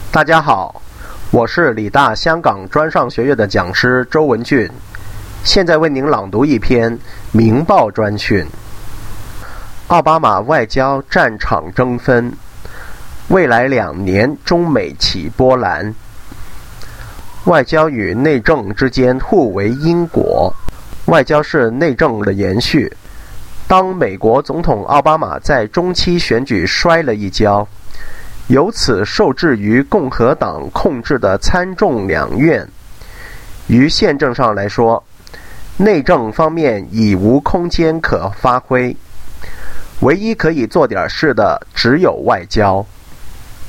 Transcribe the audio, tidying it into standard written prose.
大家好，我是理大香港专上学院的讲师周文俊，现在为您朗读一篇《明报》专讯。奥巴马外交战场争分，未来2年中美起波澜。外交与内政之间互为因果，外交是内政的延续。当美国总统奥巴马在中期选举摔了一跤，由此受制于共和党控制的参众两院，于宪政上来说，内政方面已无空间可发挥，唯一可以做点事的只有外交。